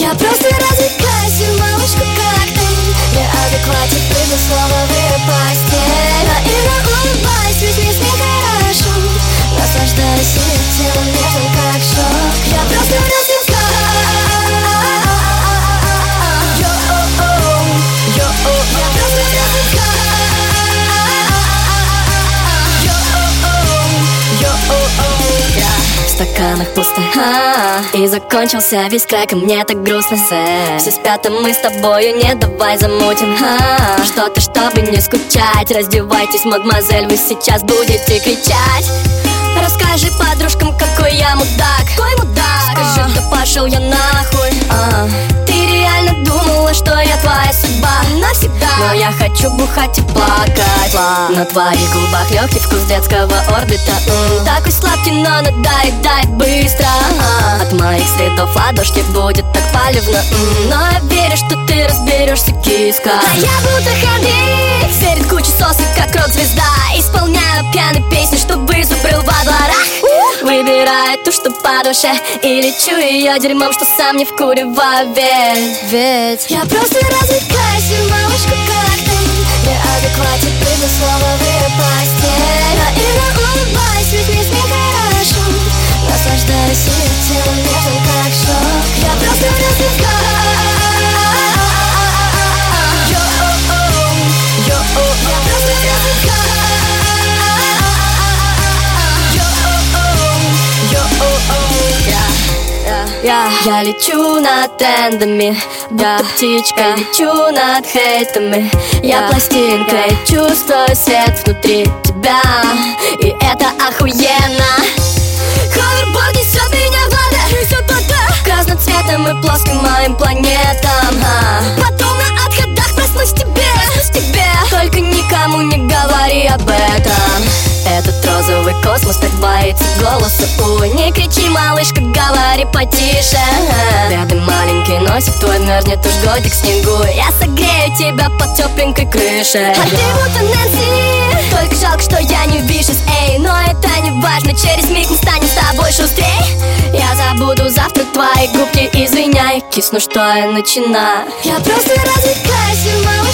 Я просто развлекаюсь, и малышка, как ты. Неадекватен, прыгну снова в ее постель. Наивно улыбаюсь, ведь мне с ней хорошо. Наслаждаюсь ее телом, нежным, как шок. Я просто развлекаюсь. В стаканах пусто, и закончился весь край, мне так грустно. Все спят, а мы с тобою, не давай замутим что-то, чтобы не скучать. Раздевайтесь, мадемуазель, вы сейчас будете кричать. Расскажи подружкам, какой я мудак. Какой мудак? Скажи, да пошел я нахуй. Ты реально думала, что я твоя судьба навсегда? Но я хочу бухать и плакать. На твоих губах легкий вкус детского орбита. Такой сладкий, но надоедает быстро. От моих следов ладошки будет так палевно. Но я верю, что ты разберешься, киска. А я будто ходить перед кучей сосок, как рок-звезда. Исполняю пьяные песни, чтобы забрел во дворах. Выбираю ту, что по душе, и лечу ее дерьмом, что сам не вкуриваю. Ведь я просто развлекаюсь, и малышка, как ты. Неадекватен, прыгну снова в ее постель. Наивно улыбаюсь, ведь мне с ней хорошо. Наслаждаюсь ее телом, нежным, как шок. Я просто развлекаюсь. Я лечу над трендами, будто птичка, лечу над хейтами. Я пластинка и чувствую свет внутри тебя, и это охуенно. Ховерборд несет меня в вода, красным цветом и плоским моим планетам. Потом на отходах проснусь тебе, только никому не говори об этом. Этот розовый космос так боится голоса. Ой, не кричи, малышка, говори потише. Бедный маленький носик твой мерзнет уж годик в снегу. Я согрею тебя под тепленькой крышей. А ты будто Нэнси, только жалко, что я не вижусь. Эй, но это не важно, через миг мы станем с тобой шустрей. Я забуду завтра твои губки, извиняй, кисну, что я начинаю. Я просто развлекаюсь, и малышка,